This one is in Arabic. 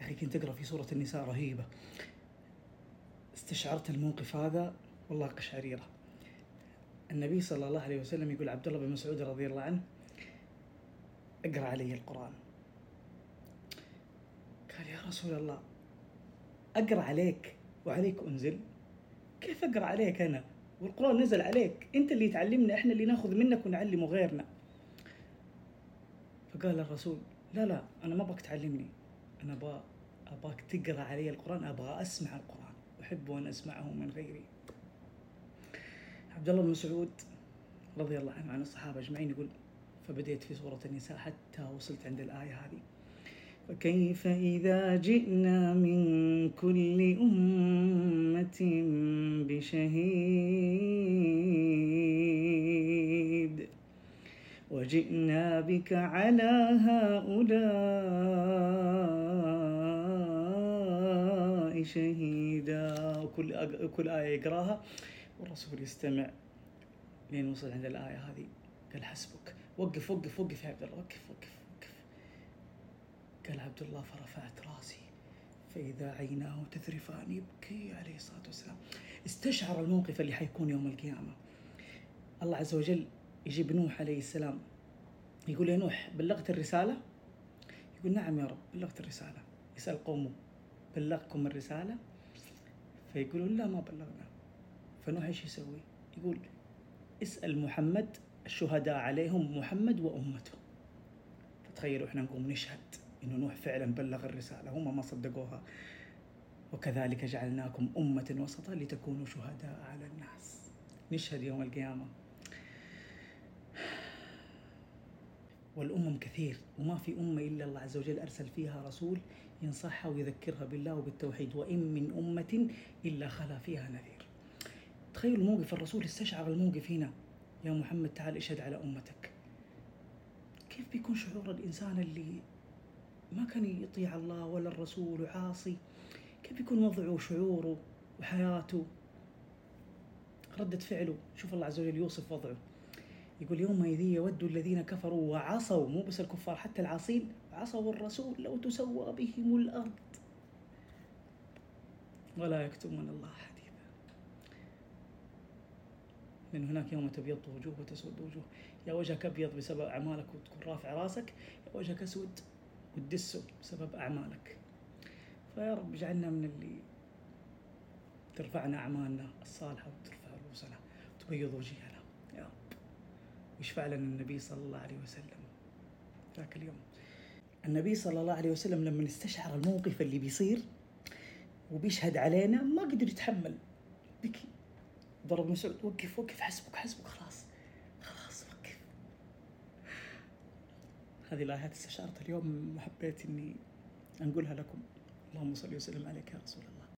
أخي كنت أقرأ في سورة النساء رهيبة، استشعرت الموقف هذا والله قشعريرة. النبي صلى الله عليه وسلم يقول عبد الله بن مسعود رضي الله عنه: اقرأ علي القرآن. قال: يا رسول الله، أقرأ عليك وعليك أنزل؟ كيف أقرأ عليك أنا والقرآن نزل عليك؟ أنت اللي تعلمنا، إحنا اللي ناخذ منك ونعلم غيرنا. فقال الرسول: لا أنا ما أبغاك تعلمني، أنا أبغاك تقرأ علي القرآن، أبغى أسمع القرآن، أحب أن أسمعه من غيري. عبد الله بن مسعود رضي الله عنه عن الصحابة أجمعين يقول: فبدأت في سورة النساء حتى وصلت عند الآية هذه: فكيف إذا جئنا من كل أمة بشهيد وجئنا بك على هؤلاء شهيدا. كل آية يقراها والرسول يستمع لين وصل عند الآية هذه. قال: حسبك، وقف يا عبد الله، وقف. قال عبد الله: فرفعت راسي فإذا عيناه تذرفان، يبكي عليه الصلاة والسلام. استشعر الموقف اللي حيكون يوم القيامة. الله عز وجل يجيب نوح عليه السلام، يقول: يا نوح، بلغت الرسالة؟ يقول: نعم يا رب، بلغت الرسالة. يسأل قومه: بلغكم الرسالة؟ فيقولون: لا، ما بلغنا. فنوح ايش يسوي؟ يقول: اسأل محمد، الشهداء عليهم محمد وأمته. فتخيلوا احنا نقوم نشهد إنه نوح فعلا بلغ الرسالة، هم ما صدقوها. وكذلك جعلناكم أمة وسطا لتكونوا شهداء على الناس. نشهد يوم القيامة. والأمم كثير، وما في أمة إلا الله عز وجل أرسل فيها رسول ينصحها ويذكرها بالله وبالتوحيد، وإن من أمة إلا خلا فيها نذير. تخيلوا الموقف، الرسول استشعر الموقف هنا: يا محمد تعال اشهد على أمتك. كيف بيكون شعور الإنسان اللي ما كان يطيع الله ولا الرسول وعاصي؟ كيف بيكون وضعه وشعوره وحياته، ردة فعله؟ شوف الله عز وجل يوصف وضعه، يقول: يومئذ يود الذين كفروا وعصوا، مو بس الكفار، حتى العاصين، عصوا الرسول لو تسوى بهم الأرض ولا يكتمون الله حديثا. من هناك يوم تبيض وجوه وتسود وجوه. يا وجهك أبيض بسبب أعمالك وتكون رافع راسك، يا وجهك أسود وتدسه بسبب أعمالك. فيا رب اجعلنا من اللي ترفعنا أعمالنا الصالحة وترفع رؤوسنا وتبيض وجيهنا يا رب. ويشفع لنا النبي صلى الله عليه وسلم ذاك اليوم. النبي صلى الله عليه وسلم لما استشعر الموقف اللي بيصير وبيشهد علينا ما قدر يتحمل، بكي، ضرب مسعود: وقف، حسبك، خلاص وقف. هذه الآيات استشعرت اليوم وحبيت إني أنقلها لكم. اللهم صل وسلم عليك يا رسول الله.